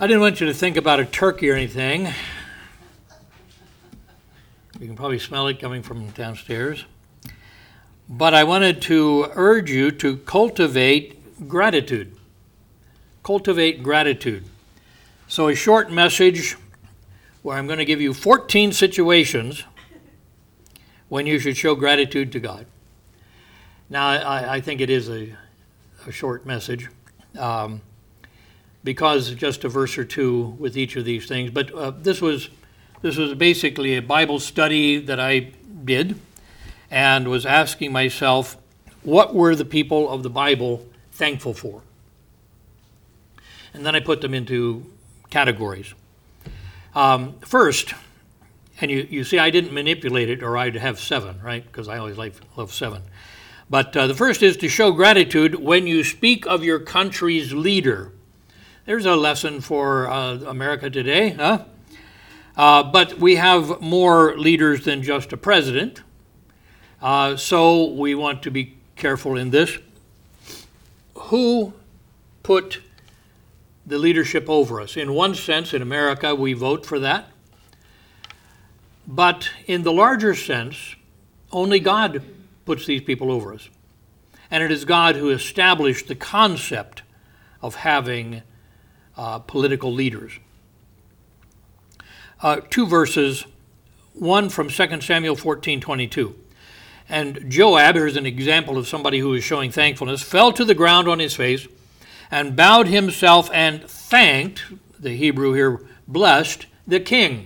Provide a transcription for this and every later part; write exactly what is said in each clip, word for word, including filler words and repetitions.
I didn't want you to think about a turkey or anything. You can probably smell it coming from downstairs. But I wanted to urge you to cultivate gratitude. Cultivate gratitude. So a short message where I'm going to give you fourteen situations when you should show gratitude to God. Now, I, I think it is a, a short message. Um, because just a verse or two with each of these things. But uh, this was this was basically a Bible study that I did and was asking myself, what were the people of the Bible thankful for? And then I put them into categories. Um, first, and you, you see I didn't manipulate it or I'd have seven, right? Because I always like, love seven. But uh, the first is to show gratitude when you speak of your country's leader. There's a lesson for uh, America today, huh? Uh, but we have more leaders than just a president. Uh, so we want to be careful in this. Who put the leadership over us? In one sense, in America, we vote for that. But in the larger sense, only God puts these people over us. And it is God who established the concept of having Uh, political leaders. Uh, two verses, one from Second Samuel fourteen twenty-two. And Joab, here's an example of somebody who is showing thankfulness, fell to the ground on his face and bowed himself and thanked, the Hebrew here, blessed the king.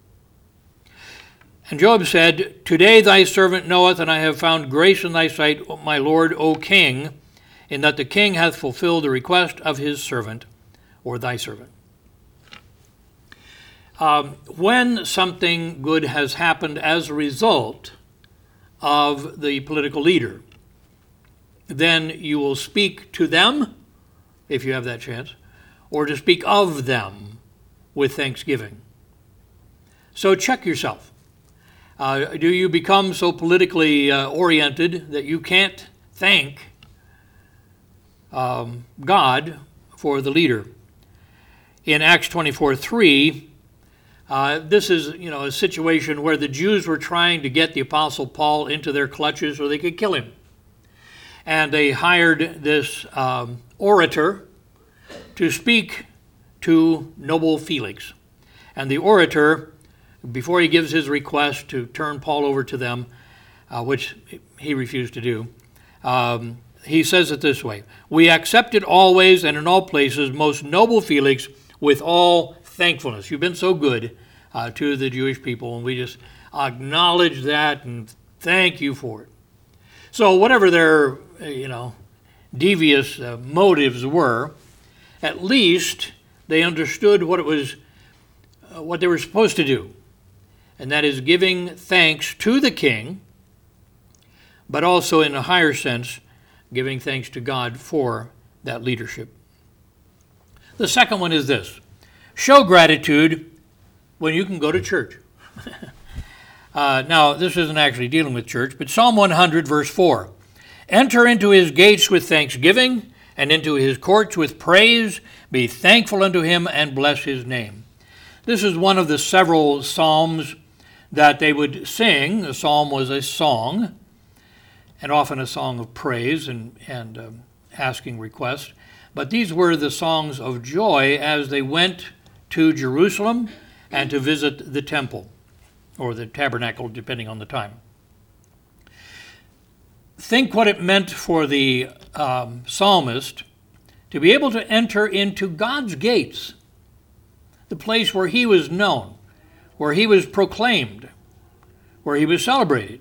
And Joab said, Today thy servant knoweth, and I have found grace in thy sight, my lord, O king, in that the king hath fulfilled the request of his servant, or thy servant. Um, when something good has happened as a result of the political leader, then you will speak to them, if you have that chance, or to speak of them with thanksgiving. So check yourself. Uh, do you become so politically uh, oriented that you can't thank um, God for the leader? In Acts twenty-four three, uh, this is, you know, a situation where the Jews were trying to get the Apostle Paul into their clutches so they could kill him. And they hired this um, orator to speak to noble Felix. And the orator, before he gives his request to turn Paul over to them, uh, which he refused to do, um, he says it this way, We accept it always and in all places, most noble Felix, with all thankfulness. You've been so good uh, to the Jewish people, and we just acknowledge that and thank you for it. So whatever their, you know, devious uh, motives were, at least they understood what it was, uh, what they were supposed to do, and that is giving thanks to the king, but also in a higher sense, giving thanks to God for that leadership. The second one is this. Show gratitude when you can go to church. uh, now, this isn't actually dealing with church, but Psalm one hundred, verse four. Enter into his gates with thanksgiving, and into his courts with praise. Be thankful unto him, and bless his name. This is one of the several psalms that they would sing. The psalm was a song, and often a song of praise and, and um, asking requests. But these were the songs of joy as they went to Jerusalem and to visit the temple, or the tabernacle, depending on the time. Think what it meant for the um, psalmist to be able to enter into God's gates, the place where he was known, where he was proclaimed, where he was celebrated,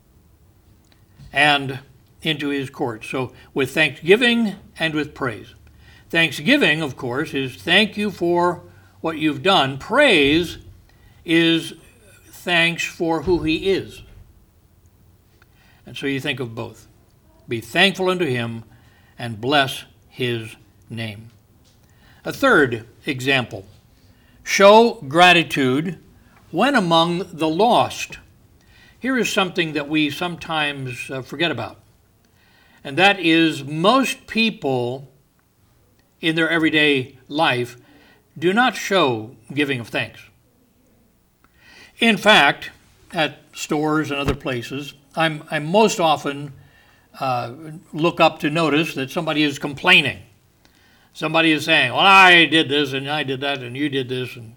and into his courts. So with thanksgiving and with praise. Thanksgiving, of course, is thank you for what you've done. Praise is thanks for who he is. And so you think of both. Be thankful unto him and bless his name. A third example. Show gratitude when among the lost. Here is something that we sometimes uh, forget about. And that is most people in their everyday life do not show giving of thanks. In fact, at stores and other places, I'm, I most often uh, look up to notice that somebody is complaining. Somebody is saying, well, I did this and I did that and you did this. And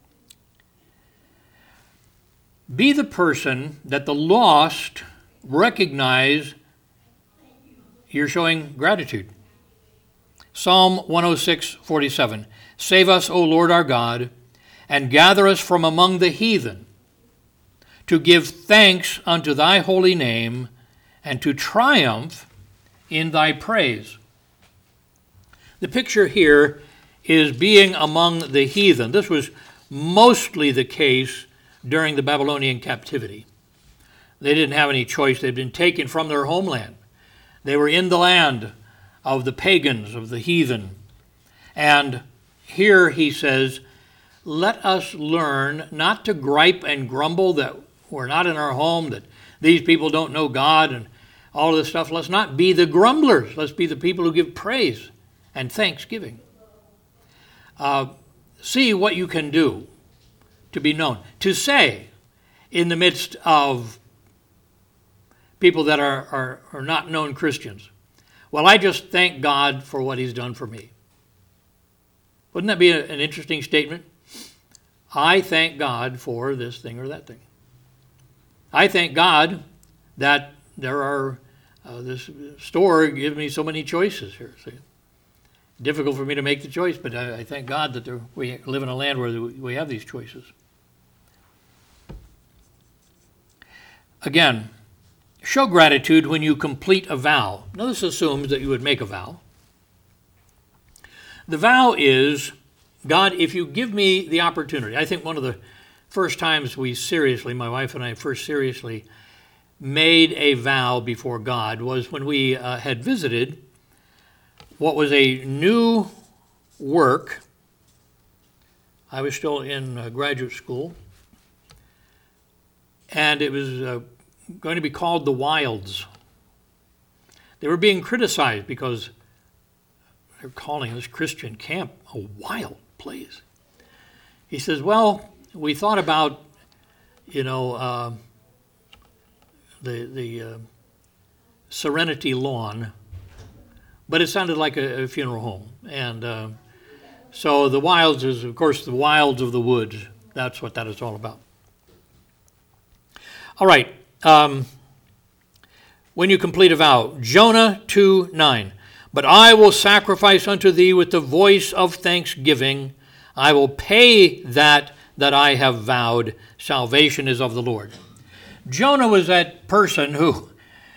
be the person that the lost recognize you're showing gratitude. Psalm one oh six, forty-seven. Save us, O Lord our God, and gather us from among the heathen, to give thanks unto thy holy name, and to triumph in thy praise. The picture here is being among the heathen. This was mostly the case during the Babylonian captivity. They didn't have any choice. They'd been taken from their homeland. They were in the land of the pagans, of the heathen. And here he says, let us learn not to gripe and grumble that we're not in our home, that these people don't know God and all of this stuff. Let's not be the grumblers. Let's be the people who give praise and thanksgiving. Uh, see what you can do to be known. To say in the midst of people that are, are, are not known Christians, well, I just thank God for what he's done for me. Wouldn't that be a, an interesting statement? I thank God for this thing or that thing. I thank God that there are, uh, this store gives me so many choices here. See? Difficult for me to make the choice, but I, I thank God that there, we live in a land where we have these choices. Again, show gratitude when you complete a vow. Now this assumes that you would make a vow. The vow is, God, if you give me the opportunity. I think one of the first times we seriously, my wife and I first seriously made a vow before God was when we uh, had visited what was a new work. I was still in uh, graduate school, and it was uh, going to be called the Wilds. They were being criticized because they're calling this Christian camp a wild place. He says, well, we thought about, you know, uh, the, the uh, Serenity Lawn, but it sounded like a, a funeral home. And uh, so the Wilds is, of course, the wilds of the woods. That's what that is all about. All right. Um, when you complete a vow, Jonah two nine. But I will sacrifice unto thee with the voice of thanksgiving. I will pay that that I have vowed. Salvation is of the Lord. Jonah was that person who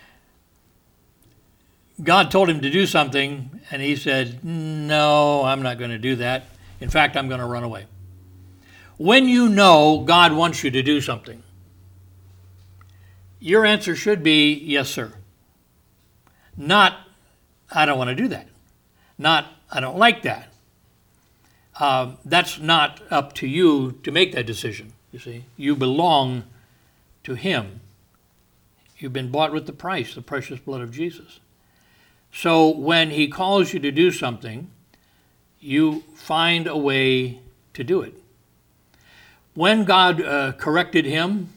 God told him to do something, and he said, no, I'm not going to do that. In fact, I'm going to run away. When you know God wants you to do something, your answer should be, yes, sir. Not, I don't want to do that. Not, I don't like that. Uh, that's not up to you to make that decision, you see. You belong to him. You've been bought with the price, the precious blood of Jesus. So when he calls you to do something, you find a way to do it. When God uh, corrected him,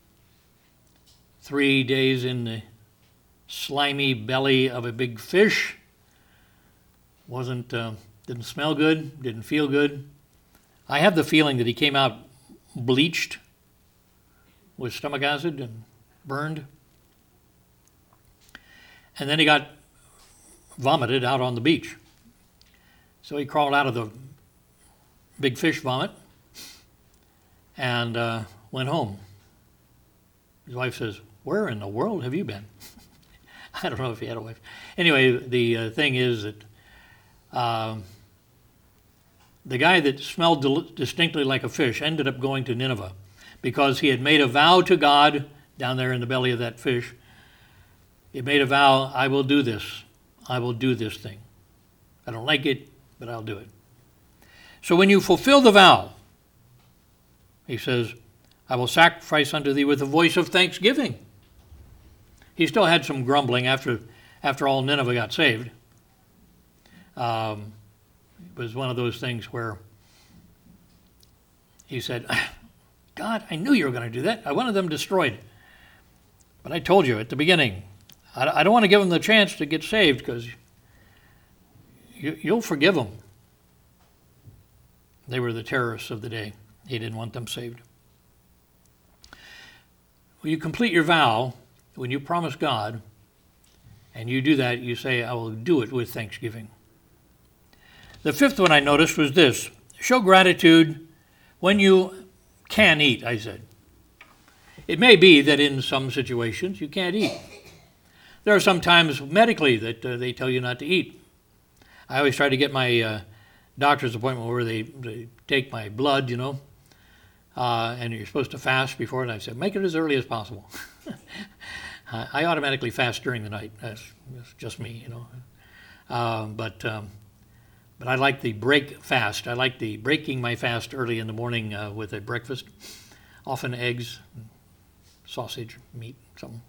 three days in the slimy belly of a big fish, wasn't uh, didn't smell good, didn't feel good. I have the feeling that he came out bleached with stomach acid and burned. And then he got vomited out on the beach. So he crawled out of the big fish vomit and uh, went home. His wife says, where in the world have you been? I don't know if he had a wife. Anyway, the uh, thing is that uh, the guy that smelled del- distinctly like a fish ended up going to Nineveh because he had made a vow to God down there in the belly of that fish. He made a vow, I will do this. I will do this thing. I don't like it, but I'll do it. So when you fulfill the vow, he says, I will sacrifice unto thee with a voice of thanksgiving. He still had some grumbling after after all Nineveh got saved. Um, it was one of those things where he said, God, I knew you were going to do that. I wanted them destroyed. But I told you at the beginning, I don't want to give them the chance to get saved because you, you'll forgive them. They were the terrorists of the day. He didn't want them saved. When you complete your vow, when you promise God, and you do that, you say, I will do it with thanksgiving. The fifth one I noticed was this. Show gratitude when you can eat, I said. It may be that in some situations you can't eat. There are some times medically that uh, they tell you not to eat. I always try to get my uh, doctor's appointment where they, they take my blood, you know, uh, and you're supposed to fast before, and I said, make it as early as possible. I automatically fast during the night. That's, that's just me, you know. Uh, but um, but I like the break fast. I like the breaking my fast early in the morning uh, with a breakfast, often eggs, sausage, meat, something.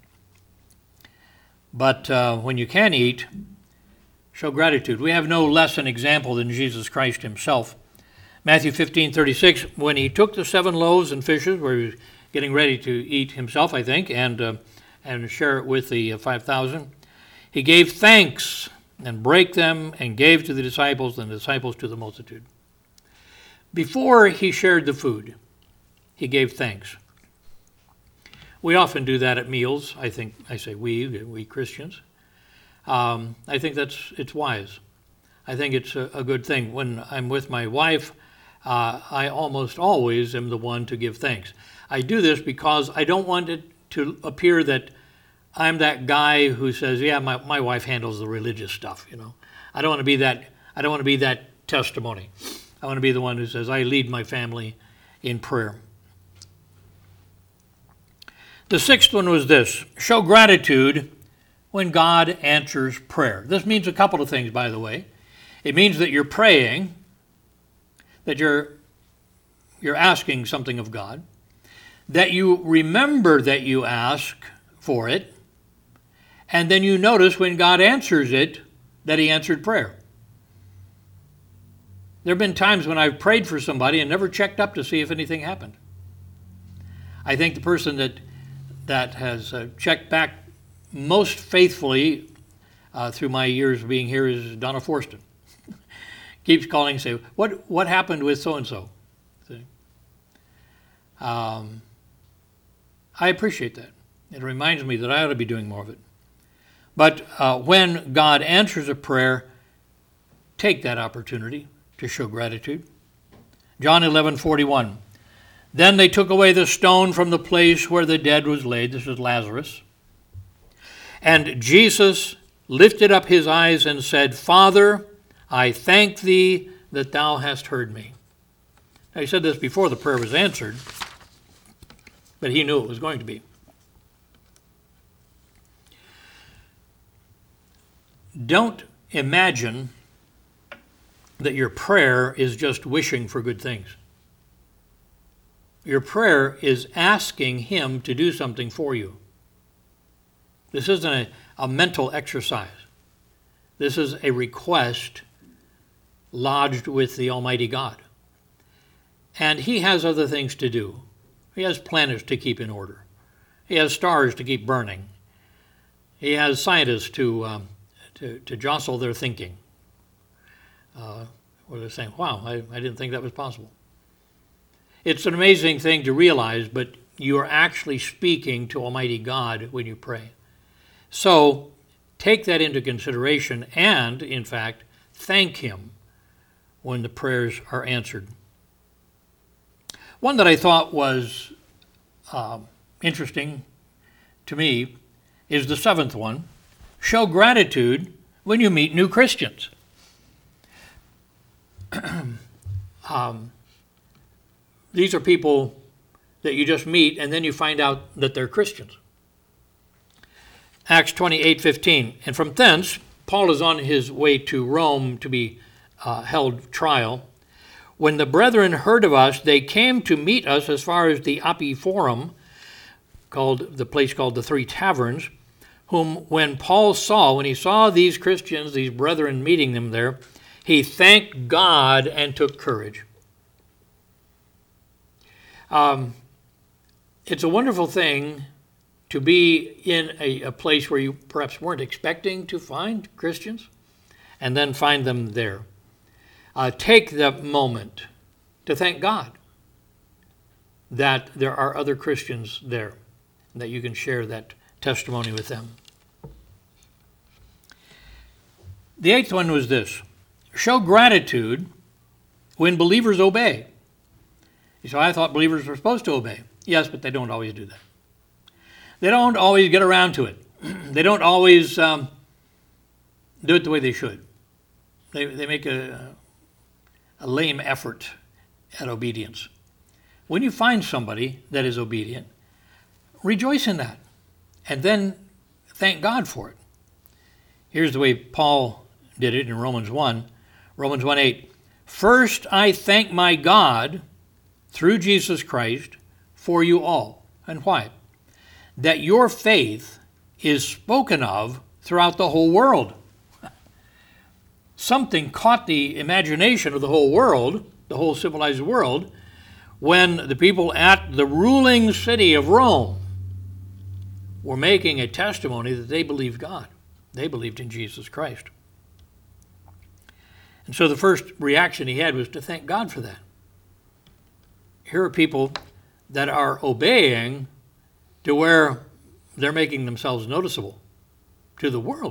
But uh, when you can eat, show gratitude. We have no less an example than Jesus Christ himself. Matthew fifteen thirty-six, when he took the seven loaves and fishes, where he was getting ready to eat himself, I think, and uh, and share it with the five thousand, he gave thanks and brake them and gave to the disciples and the disciples to the multitude. Before he shared the food, he gave thanks. We often do that at meals. I think, I say we, we Christians. Um, I think that's, it's wise. I think it's a, a good thing. When I'm with my wife, uh, I almost always am the one to give thanks. I do this because I don't want it to appear that I'm that guy who says, yeah, my, my wife handles the religious stuff, you know. I don't want to be that, I don't want to be that testimony. I want to be the one who says, I lead my family in prayer. The sixth one was this, show gratitude when God answers prayer. This means a couple of things, by the way. It means that you're praying, that you're, you're asking something of God, that you remember that you ask for it, and then you notice when God answers it, that he answered prayer. There have been times when I've prayed for somebody and never checked up to see if anything happened. I think the person that that has uh, checked back most faithfully uh, through my years of being here is Donna Forston. Keeps calling and saying, what, what happened with so-and-so? Um, I appreciate that. It reminds me that I ought to be doing more of it. But uh, when God answers a prayer, take that opportunity to show gratitude. John eleven forty-one. Then they took away the stone from the place where the dead was laid. This is Lazarus. And Jesus lifted up his eyes and said, Father, I thank thee that thou hast heard me. Now, he said this before the prayer was answered, but he knew it was going to be. Don't imagine that your prayer is just wishing for good things. Your prayer is asking him to do something for you. This isn't a, a mental exercise. This is a request lodged with the Almighty God. And he has other things to do. He has planets to keep in order. He has stars to keep burning. He has scientists to um, to, to jostle their thinking. Uh, where they're saying, wow, I, I didn't think that was possible. It's an amazing thing to realize, but you are actually speaking to Almighty God when you pray. So take that into consideration and, in fact, thank him when the prayers are answered. One that I thought was uh, interesting to me is the seventh one. Show gratitude when you meet new Christians. um, these are people that you just meet and then you find out that they're Christians. Acts twenty-eight fifteen. And from thence, Paul is on his way to Rome to be uh, held trial. When the brethren heard of us, they came to meet us as far as the Appii Forum, called the place called the Three Taverns, whom when Paul saw, when he saw these Christians, these brethren meeting them there, he thanked God and took courage. Um, it's a wonderful thing to be in a, a place where you perhaps weren't expecting to find Christians and then find them there. Uh, take the moment to thank God that there are other Christians there, and that you can share that testimony with them. The eighth one was this: show gratitude when believers obey. So I thought believers were supposed to obey. Yes, but they don't always do that. They don't always get around to it. They don't always um, do it the way they should. They, they make a, a lame effort at obedience. When you find somebody that is obedient, rejoice in that, and then thank God for it. Here's the way Paul did it in Romans one. Romans one eight. First I thank my God through Jesus Christ for you all. And why? That your faith is spoken of throughout the whole world. Something caught the imagination of the whole world, the whole civilized world, when the people at the ruling city of Rome were making a testimony that they believed God. They believed in Jesus Christ. And so the first reaction he had was to thank God for that. Here are people that are obeying to where they're making themselves noticeable to the world.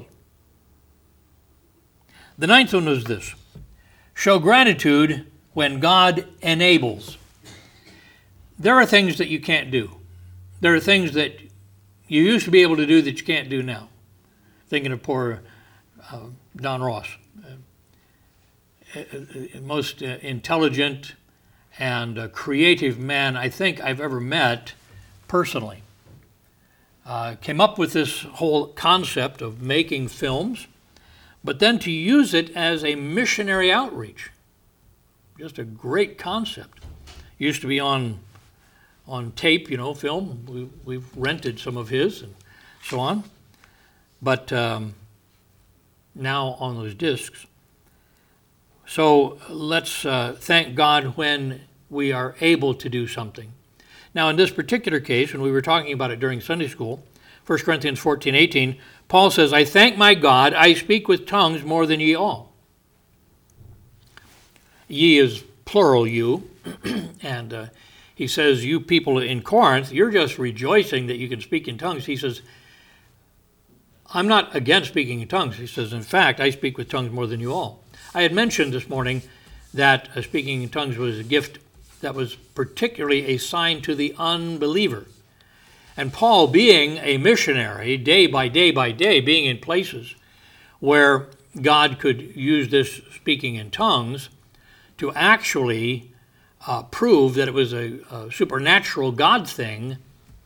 The ninth one was this: show gratitude when God enables. There are things that you can't do. There are things that you used to be able to do that you can't do now. Thinking of poor uh, Don Ross, uh, uh, most uh, intelligent and uh, creative man I think I've ever met personally. Uh, came up with this whole concept of making films, but then to use it as a missionary outreach. Just a great concept. Used to be on on tape, you know, film. We, we've rented some of his and so on. But um, now on those discs. So let's uh, thank God when we are able to do something. Now in this particular case, when we were talking about it during Sunday school, First Corinthians fourteen eighteen, Paul says, I thank my God, I speak with tongues more than ye all. Ye is plural you, and uh, he says, you people in Corinth, you're just rejoicing that you can speak in tongues. He says, I'm not against speaking in tongues. He says, in fact, I speak with tongues more than you all. I had mentioned this morning that uh, speaking in tongues was a gift that was particularly assigned to the unbeliever. And Paul, being a missionary, day by day by day, being in places where God could use this speaking in tongues to actually uh, prove that it was a, a supernatural God thing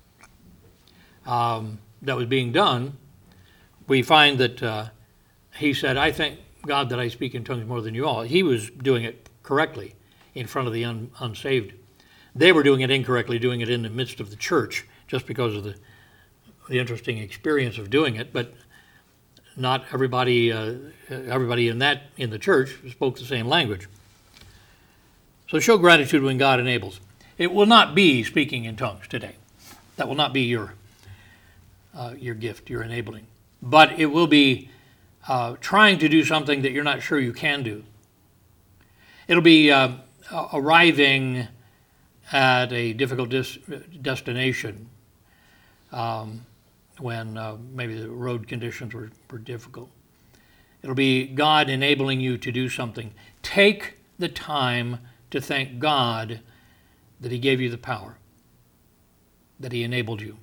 um, that was being done, we find that uh, he said, I thank God that I speak in tongues more than you all. He was doing it correctly in front of the un- unsaved. They were doing it incorrectly, doing it in the midst of the church, just because of the, the interesting experience of doing it. But not everybody, uh, everybody in that in the church spoke the same language. So show gratitude when God enables. It will not be speaking in tongues today. That will not be your uh, your gift, your enabling. But it will be uh, trying to do something that you're not sure you can do. It'll be uh, arriving at a difficult dis- destination um, when uh, maybe the road conditions were, were difficult. It'll be God enabling you to do something. Take the time to thank God that he gave you the power, that he enabled you.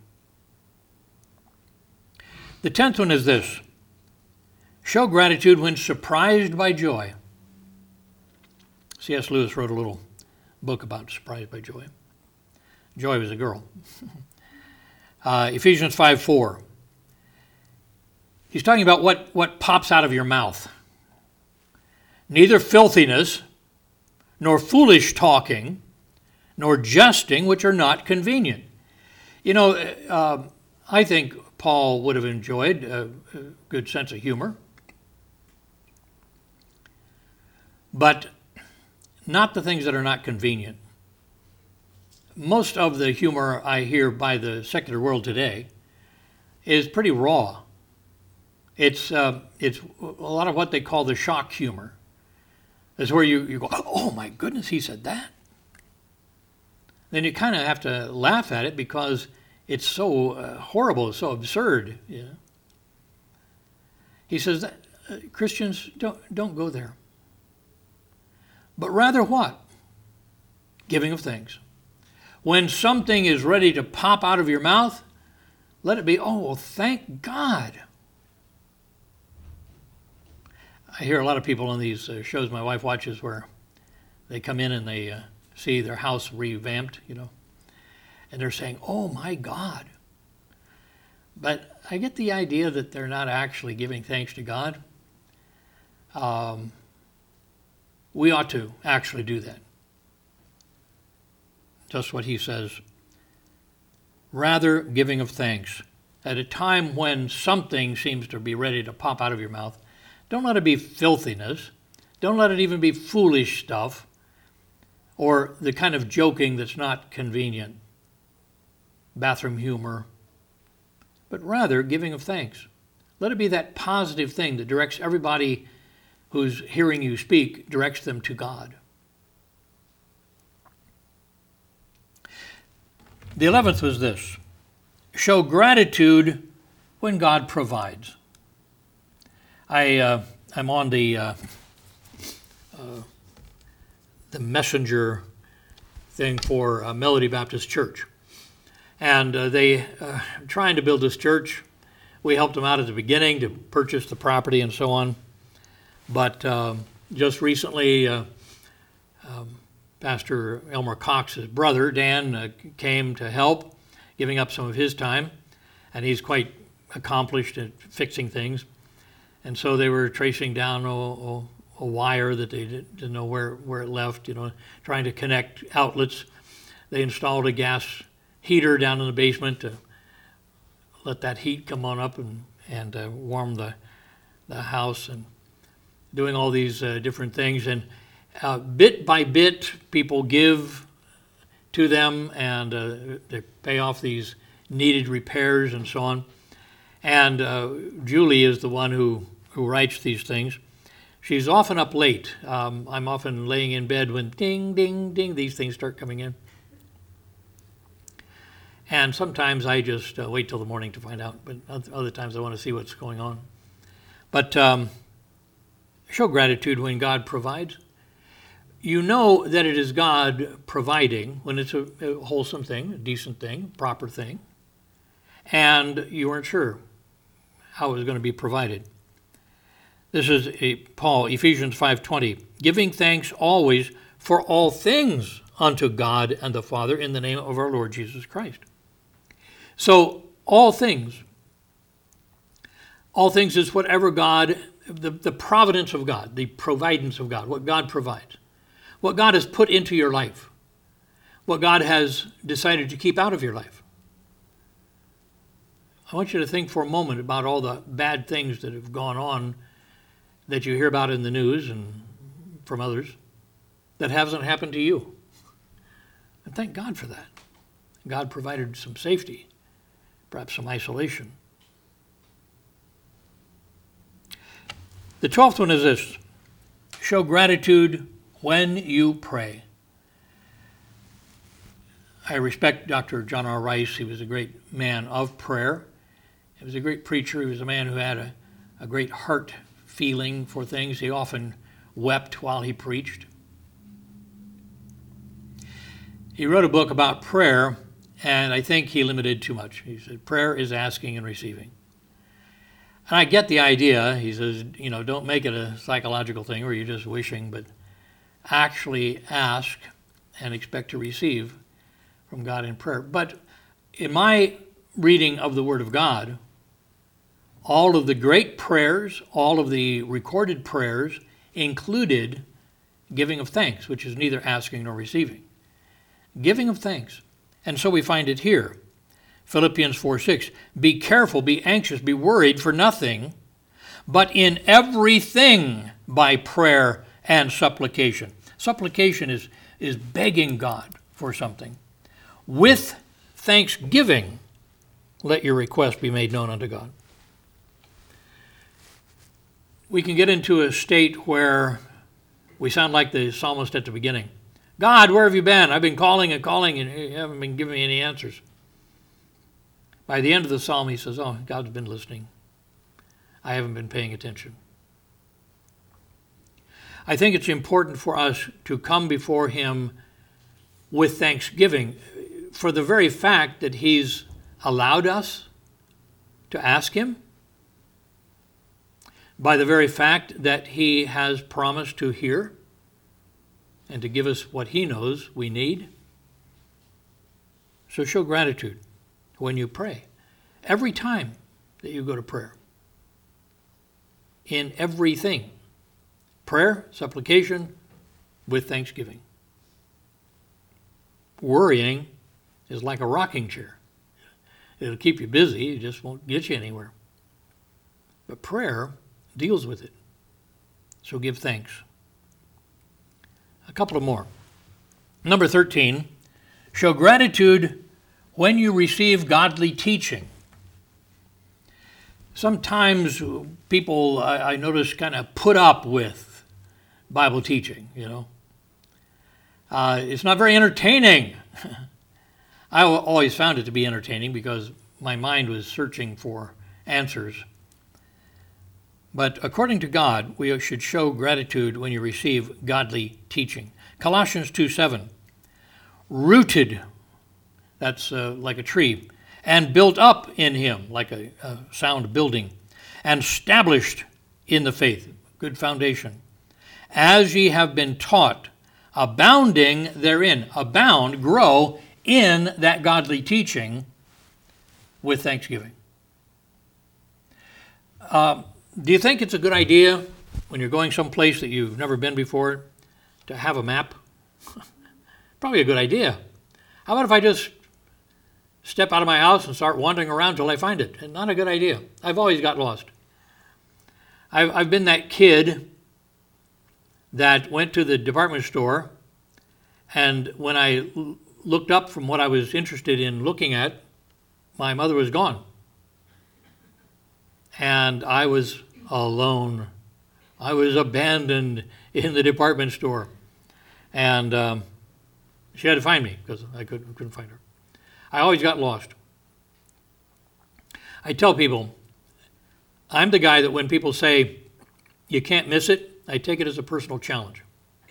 The tenth one is this: show gratitude when surprised by joy. C S Lewis wrote a little book about surprised by joy. Joy was a girl. uh, Ephesians five four. He's talking about what, what pops out of your mouth. Neither filthiness, nor foolish talking, nor jesting, which are not convenient. You know, uh, I think Paul would have enjoyed a, a good sense of humor, but not the things that are not convenient. most of the humor I hear by the secular world today is pretty raw. It's uh, it's a lot of what they call the shock humor. It's where you, you go, oh my goodness, he said that. Then you kind of have to laugh at it because it's so uh, horrible, so absurd. You know? He says that uh, Christians don't don't go there. But rather what? Giving of thanks. When something is ready to pop out of your mouth, let it be, oh, well, thank God. I hear a lot of people on these uh, shows my wife watches where they come in and they uh, see their house revamped, you know, and they're saying, oh, my God. But I get the idea that they're not actually giving thanks to God. Um, we ought to actually do that. Just what he says. Rather, giving of thanks. At a time when something seems to be ready to pop out of your mouth, don't let it be filthiness. Don't let it even be foolish stuff or the kind of joking that's not convenient, bathroom humor, but rather giving of thanks. Let it be that positive thing that directs everybody who's hearing you speak, directs them to God. The eleventh was this: show gratitude when God provides. I, uh, I'm on the uh, uh, the messenger thing for uh, Melody Baptist Church. And uh, they uh, trying to build this church. We helped them out at the beginning to purchase the property and so on. But um, just recently, uh, um, Pastor Elmer Cox's brother, Dan, uh, came to help, giving up some of his time. And he's quite accomplished at fixing things. And so they were tracing down a, a, a wire that they didn't, didn't know where, where it left, you know, trying to connect outlets. They installed a gas heater down in the basement to let that heat come on up and, and uh, warm the, the house, and doing all these uh, different things. And uh, bit by bit, people give to them, and uh, they pay off these needed repairs and so on. And uh, Julie is the one who, who writes these things. She's often up late. Um, I'm often laying in bed when ding, ding, ding, these things start coming in. And sometimes I just uh, wait till the morning to find out, but other times I want to see what's going on. But um, show gratitude when God provides. You know that it is God providing when it's a, a wholesome thing, a decent thing, proper thing, and you weren't sure how it was going to be provided. This is a, Paul, Ephesians five twenty, giving thanks always for all things unto God and the Father in the name of our Lord Jesus Christ. So all things, all things is whatever God, the, the providence of God, the providence of God, what God provides, what God has put into your life, what God has decided to keep out of your life. I want you to think for a moment about all the bad things that have gone on that you hear about in the news and from others that hasn't happened to you. And thank God for that. God provided some safety, perhaps some isolation. The twelfth one is this: show gratitude when you pray. I respect Doctor John R. Rice. He was a great man of prayer. He was a great preacher. He was a man who had a, a great heart feeling for things. He often wept while he preached. He wrote a book about prayer, and I think he limited too much. He said, prayer is asking and receiving. And I get the idea. He says, you know, don't make it a psychological thing where you're just wishing, but actually ask and expect to receive from God in prayer. But in my reading of the Word of God, all of the great prayers, all of the recorded prayers included giving of thanks, which is neither asking nor receiving. Giving of thanks. And so we find it here. Philippians four six, be careful, be anxious, be worried for nothing, but in everything by prayer and supplication. Supplication is, is begging God for something. with thanksgiving, let your request be made known unto God. We can get into a state where we sound like the psalmist at the beginning. God, where have you been? I've been calling and calling and you haven't been giving me any answers. By the end of the psalm, he says, oh, God's been listening. I haven't been paying attention. I think it's important for us to come before him with thanksgiving for the very fact that he's allowed us to ask him, by the very fact that he has promised to hear and to give us what he knows we need. So show gratitude when you pray, every time that you go to prayer, in everything. Prayer, supplication, with thanksgiving. Worrying is like a rocking chair. It'll keep you busy, it just won't get you anywhere. But prayer deals with it. So give thanks. A couple of more. Number thirteen, show gratitude when you receive godly teaching. Sometimes people, I, I notice, kind of put up with Bible teaching, you know. Uh, it's not very entertaining. I always found it to be entertaining because my mind was searching for answers. But according to God, we should show gratitude when you receive godly teaching. Colossians two seven, rooted, that's uh, like a tree, and built up in him, like a, a sound building, and established in the faith, good foundation, as ye have been taught, abounding therein, abound, grow in that godly teaching with thanksgiving. Uh, do you think it's a good idea when you're going someplace that you've never been before to have a map? Probably a good idea. How about if I just step out of my house and start wandering around till I find it? And not a good idea. I've always got lost. I've, I've been that kid that went to the department store, and when I l- looked up from what I was interested in looking at, my mother was gone. And I was alone. I was abandoned in the department store. And um, she had to find me because I couldn't, couldn't find her. I always got lost. I tell people, I'm the guy that when people say, you can't miss it, I take it as a personal challenge.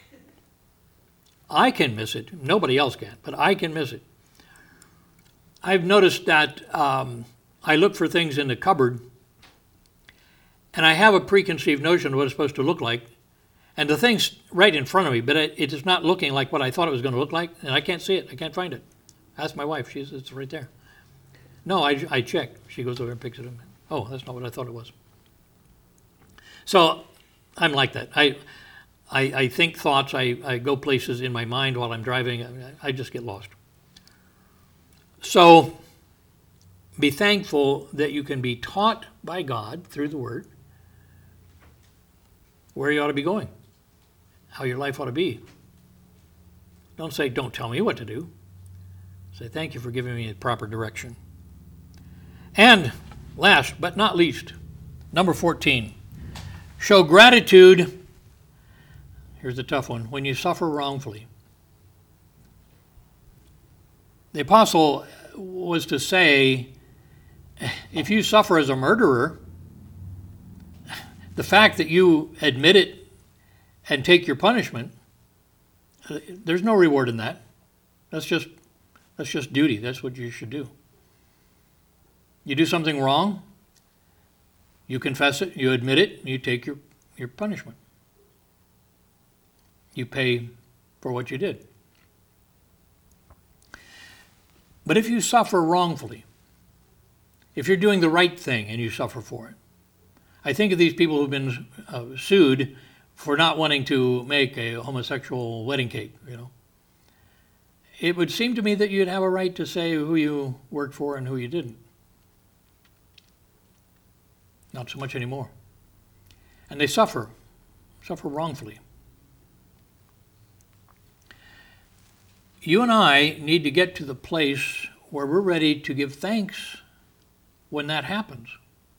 I can miss it. Nobody else can, but I can miss it. I've noticed that um, I look for things in the cupboard, and I have a preconceived notion of what it's supposed to look like, and the thing's right in front of me, but it, it is not looking like what I thought it was going to look like, and I can't see it. I can't find it. Ask my wife. She says, it's right there. No, I, I check. She goes over and picks it up. Oh, that's not what I thought it was. So I'm like that. I I, I think thoughts. I, I go places in my mind while I'm driving. I, I just get lost. So be thankful that you can be taught by God through the Word where you ought to be going, how your life ought to be. Don't say, don't tell me what to do. Say, thank you for giving me the proper direction. And last but not least, number fourteen, show gratitude. Here's the tough one. When you suffer wrongfully. The apostle was to say, if you suffer as a murderer, the fact that you admit it and take your punishment, there's no reward in that. That's just that's just duty. That's what you should do. You do something wrong, you confess it, you admit it, you take your, your punishment. You pay for what you did. But if you suffer wrongfully, if you're doing the right thing and you suffer for it, I think of these people who've been uh, sued for not wanting to make a homosexual wedding cake, you know. It would seem to me that you'd have a right to say who you worked for and who you didn't. Not so much anymore. And they suffer, suffer wrongfully. you and I need to get to the place where we're ready to give thanks when that happens.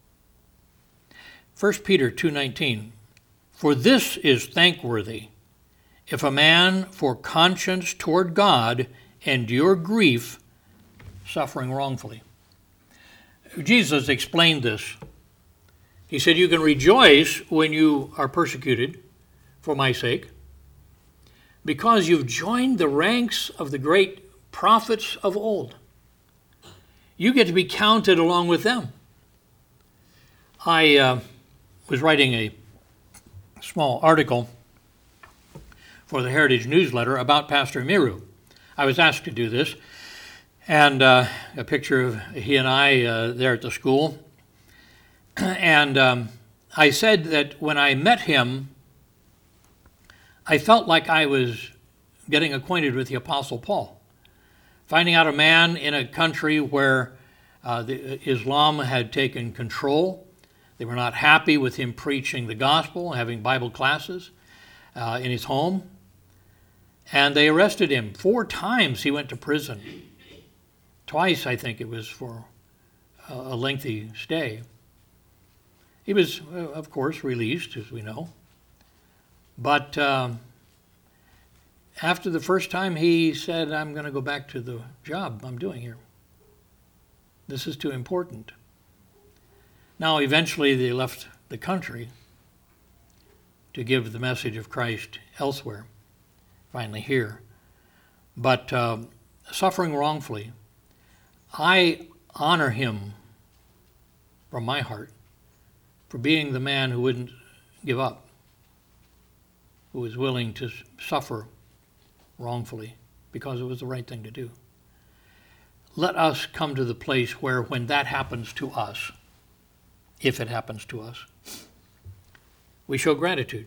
First Peter two nineteen, for this is thankworthy, if a man for conscience toward God endure grief, suffering wrongfully. Jesus explained this. He said, you can rejoice when you are persecuted for my sake, because you've joined the ranks of the great prophets of old. You get to be counted along with them. I uh, was writing a small article for the Heritage newsletter about Pastor Miru. I was asked to do this, and uh, a picture of he and I uh, there at the school. And um, I said that when I met him, I felt like I was getting acquainted with the Apostle Paul. Finding out a man in a country where uh, the, Islam had taken control. They were not happy with him preaching the gospel, having Bible classes uh, in his home. And they arrested him. Four times he went to prison. Twice, I think it was for a lengthy stay. He was, of course, released, as we know. But um, after the first time, he said, I'm going to go back to the job I'm doing here. This is too important. Now, eventually, they left the country to give the message of Christ elsewhere, finally here. But uh, suffering wrongfully, I honor him from my heart for being the man who wouldn't give up, who was willing to suffer wrongfully because it was the right thing to do. Let us come to the place where when that happens to us, if it happens to us, we show gratitude.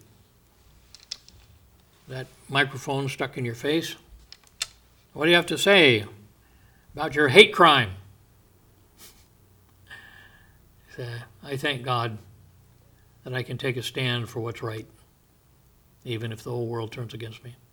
That microphone stuck in your face, what do you have to say about your hate crime? I thank God that I can take a stand for what's right, even if the whole world turns against me.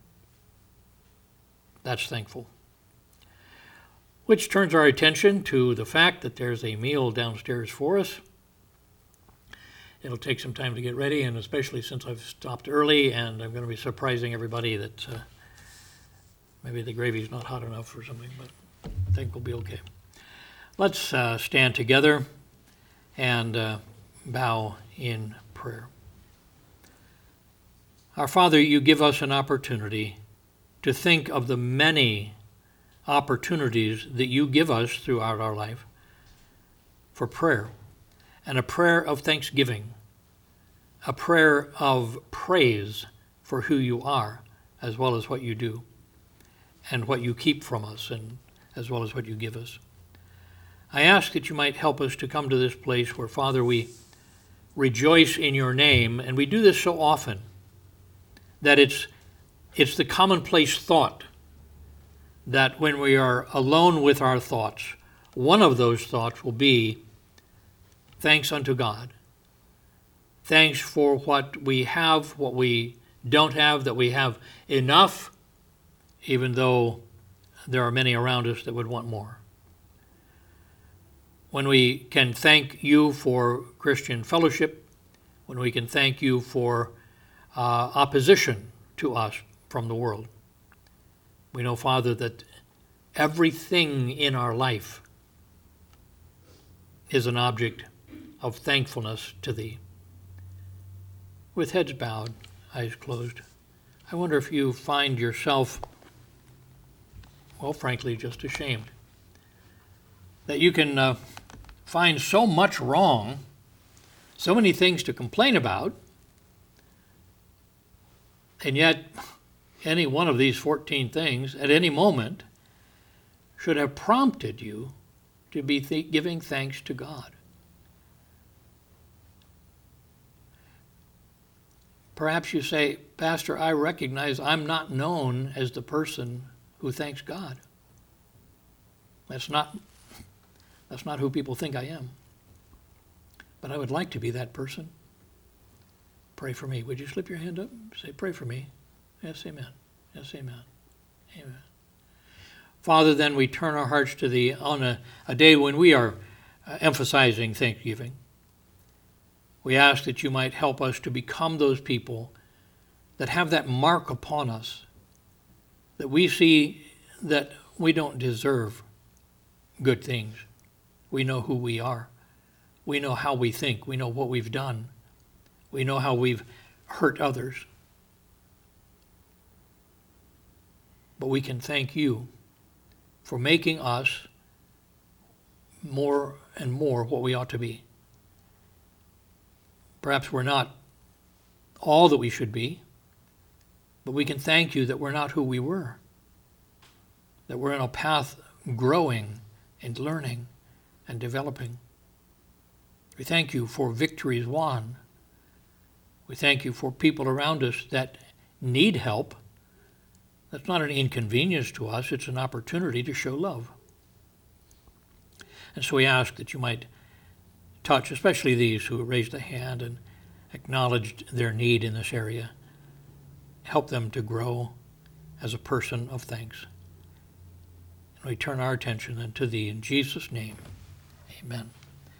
That's thankful. Which turns our attention to the fact that there's a meal downstairs for us. It'll take some time to get ready, and especially since I've stopped early and I'm going to be surprising everybody that uh, maybe the gravy's not hot enough or something, but I think we'll be okay. Let's uh, stand together and uh, bow in prayer. Our Father, you give us an opportunity to think of the many opportunities that you give us throughout our life for prayer, and a prayer of thanksgiving, a prayer of praise for who you are, as well as what you do, and what you keep from us, and as well as what you give us. I ask that you might help us to come to this place where, Father, we rejoice in your name, and we do this so often that it's it's the commonplace thought that when we are alone with our thoughts, one of those thoughts will be thanks unto God. Thanks for what we have, what we don't have, that we have enough, even though there are many around us that would want more. When we can thank you for Christian fellowship, when we can thank you for uh, opposition to us from the world. We know, Father, that everything in our life is an object of thankfulness to thee. With heads bowed, eyes closed, I wonder if you find yourself, well, frankly, just ashamed that you can uh, find so much wrong, so many things to complain about, and yet any one of these fourteen things at any moment should have prompted you to be th- giving thanks to God. Perhaps you say, Pastor, I recognize I'm not known as the person who thanks God. That's not, that's not who people think I am. But I would like to be that person. Pray for me. Would you slip your hand up? Say, pray for me. Yes, amen. Yes, amen. Amen. Father, then we turn our hearts to Thee on a, a day when we are uh, emphasizing thanksgiving. We ask that You might help us to become those people that have that mark upon us, that we see that we don't deserve good things. We know who we are. We know how we think. We know what we've done. We know how we've hurt others. But we can thank You for making us more and more what we ought to be. Perhaps we're not all that we should be, but we can thank You that we're not who we were, that we're in a path growing and learning and developing. We thank You for victories won. We thank You for people around us that need help. That's not an inconvenience to us. It's an opportunity to show love. And so we ask that You might touch, especially these who raised a hand and acknowledged their need in this area. Help them to grow as a person of thanks. And we turn our attention then to Thee in Jesus' name. Amen.